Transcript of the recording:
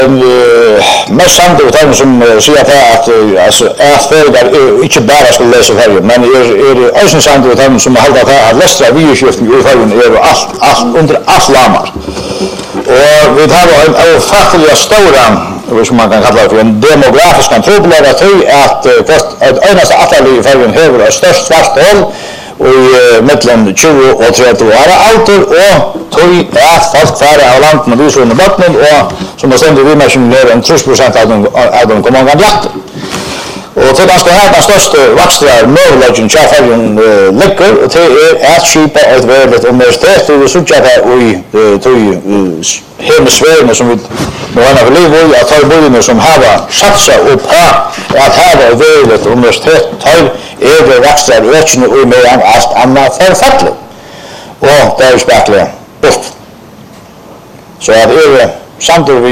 Mest samt av dem som sier at føringer ikke bare skal lese fergen, men også samt av dem som halder at lestra videoskiften i fergen under alt lamar. Og vi har en ufattelig stora, som man kan kalla det for en demografisk trobladare til at eneste atali i fergen hever et størst svart hål i mellom 20 og 30 år alder, og tog folk færre av landet med visrunde bøttene, og som har sendt i vimerkningen er en 30% av dem kommer an jakt. Og til ganske her den største vakstra møveleggen til fergen ligger, og til at skipet et verlet universitet, og vi sykja det i hemisfærene som vi nå har for liv i, at tar bodene som har satsa opp at her er verlet universitet, tar vakstra økene og med alt annet forfattelig. Og det er jo spekler bort. Så at samt vi